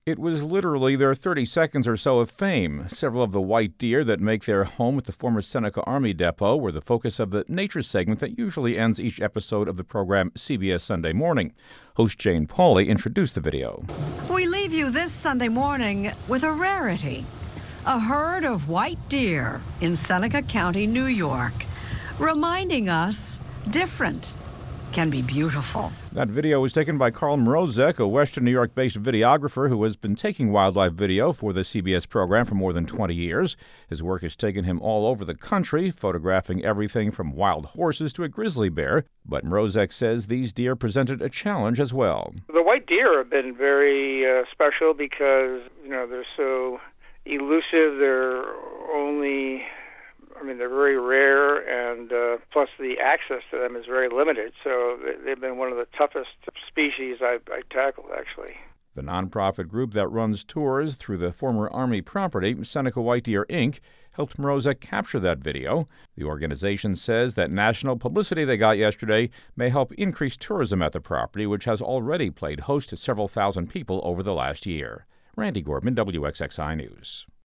It was literally their 30 seconds or so of fame. Several of the white deer that make their home at the former Seneca Army Depot were the focus of the nature segment that usually ends each episode of the program CBS Sunday Morning. Host Jane Pauley introduced the video. We leave you this Sunday morning with a rarity. A herd of white deer in Seneca County, New York, reminding us different can be beautiful. That video was taken by Carl Mrozek, a Western New York-based videographer who has been taking wildlife video for the CBS program for more than 20 years. His work has taken him all over the country, photographing everything from wild horses to a grizzly bear. But Mrozek says these deer presented a challenge as well. The white deer have been very special because, they're so elusive. They're very rare, and plus the access to them is very limited. So they've been one of the toughest species I tackled, actually. The nonprofit group that runs tours through the former Army property, Seneca White Deer, Inc., helped Mrozek capture that video. The organization says that national publicity they got yesterday may help increase tourism at the property, which has already played host to several thousand people over the last year. Randy Gorman, WXXI News.